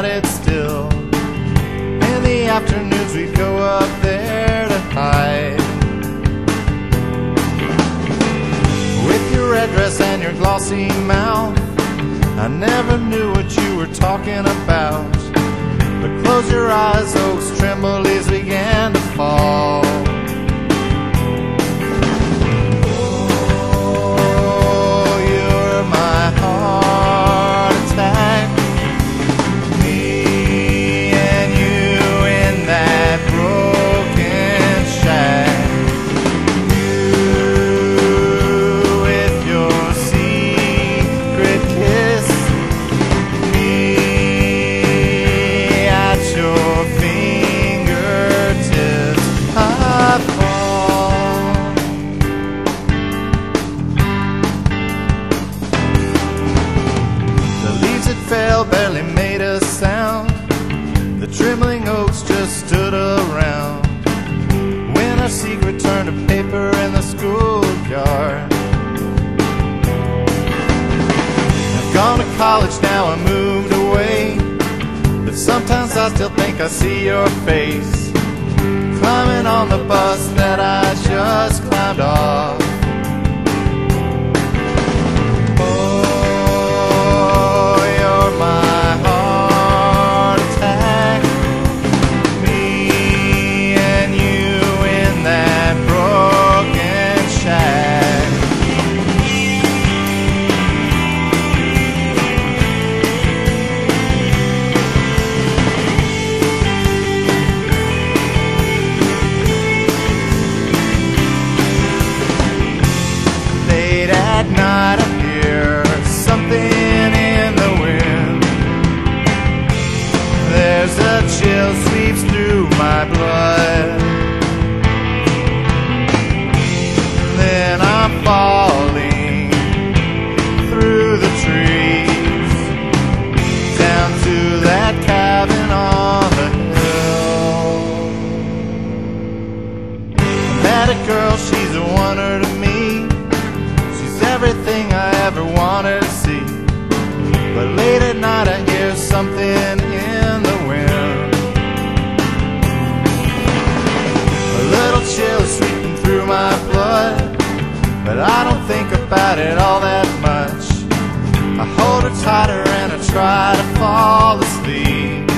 about it still. In the afternoons we'd go up there to hide. With your red dress and your glossy mouth, I never knew what you were talking about. But close your eyes, oaks tremble, leaves began to fall. Oh, you're my heart attack. Me and you in that broken shack. You with your secret kiss. Me at your fingertips. I fall. The leaves that fell barely made a sound. The trembling oaks just stood around. When our secret turned to paper in the schoolyard. I've gone to college now, I moved away, but sometimes I still think I see your face, climbing on the bus that I just climbed off. Oh, you're my heart attack. Me and you in that broken shack. Late at night I hear something in the wind. There's a chill sweeps through my blood. Then I'm falling through the trees down to that cabin on the hill. I met a girl, she's a wonder to me. She's everything I ever wanted to see. But late at night I hear something in the wind. A little chill is sweeping through my blood, but I don't think about it all that much. I hold her tighter and I try to fall asleep.